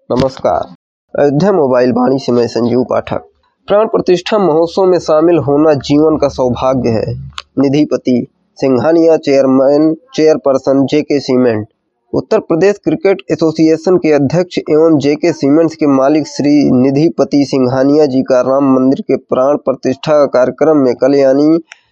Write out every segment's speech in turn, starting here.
नमस्कार। अयोध्या मोबाइल वाणी से मैं संजीव पाठक। प्राण प्रतिष्ठा महोत्सव में शामिल होना जीवन का सौभाग्य है। Nidhipati Singhania chairperson JK Cement. Uttar Pradesh cricket association के अध्यक्ष एवं जेके सीमेंट्स के मालिक श्री निधिपति सिंघानिया जी का राम मंदिर के प्राण प्रतिष्ठा कार्यक्रम में कल यानी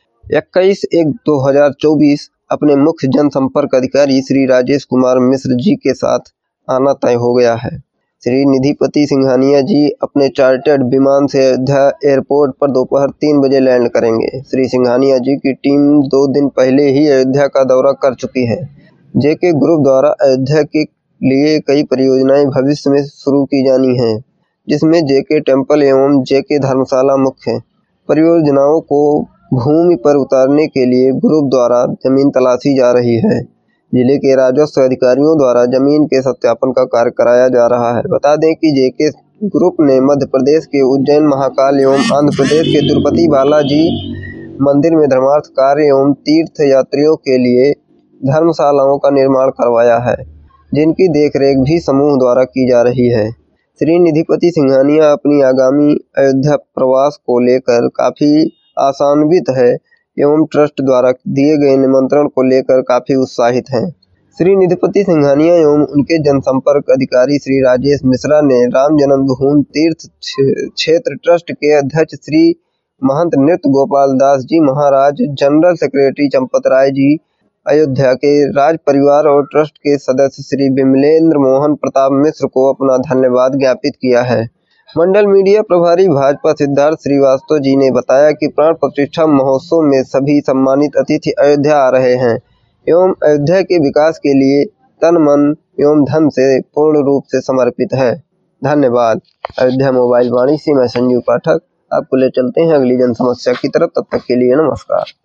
21/1/2024 अपने मुख्य जनसंपर्क अधिकारी श्री राजेश कुमार मिश्र जी के साथ आना तय हो गया है। श्री निधिपति सिंघानिया जी अपने चार्टर्ड विमान से अयोध्या एयरपोर्ट पर दोपहर 3 बजे लैंड करेंगे। श्री सिंघानिया जी की टीम 2 दिन पहले ही अयोध्या का दौरा कर चुकी है। जेके ग्रुप द्वारा अयोध्या के लिए कई परियोजनाएं भविष्य में शुरू की जानी हैं, जिसमें जेके टेम्पल एवं जेके धर्मशाला मुख्य परियोजनाओं को भूमि पर उतारने के लिए ग्रुप द्वारा जमीन तलाशी जा रही है। जिले के राजस्व अधिकारियों द्वारा जमीन के सत्यापन का कार्य कराया जा रहा है। बता दें कि जेके ग्रुप ने मध्य प्रदेश के उज्जैन महाकाल एवं आंध्र प्रदेश के तिरुपति बालाजी मंदिर में धर्मार्थ कार्य एवं तीर्थ यात्रियों के लिए धर्मशालाओं का निर्माण करवाया है, जिनकी देखरेख भी समूह द्वारा की जा रही है। श्री निधिपति सिंघानिया अपनी आगामी अयोध्या प्रवास को लेकर काफ़ी आशान्वित है एवं ट्रस्ट द्वारा दिए गए निमंत्रण को लेकर काफ़ी उत्साहित हैं। श्री निधिपति सिंघानिया एवं उनके जनसंपर्क अधिकारी श्री राजेश मिश्रा ने राम जन्मभूमि तीर्थ क्षेत्र ट्रस्ट के अध्यक्ष श्री महंत नृत्य गोपाल दास जी महाराज, जनरल सेक्रेटरी चंपत राय जी, अयोध्या के राज परिवार और ट्रस्ट के सदस्य श्री विमलेंद्र मोहन प्रताप मिश्र को अपना धन्यवाद ज्ञापित किया है। मंडल मीडिया प्रभारी भाजपा सिद्धार्थ श्रीवास्तव जी ने बताया कि प्राण प्रतिष्ठा महोत्सव में सभी सम्मानित अतिथि अयोध्या आ रहे हैं एवं अयोध्या के विकास के लिए तन मन एवं धन से पूर्ण रूप से समर्पित है। धन्यवाद। अयोध्या मोबाइल वाणी से मैं संजीव पाठक आपको ले चलते हैं अगली जन समस्या की तरफ। तब तक के लिए नमस्कार।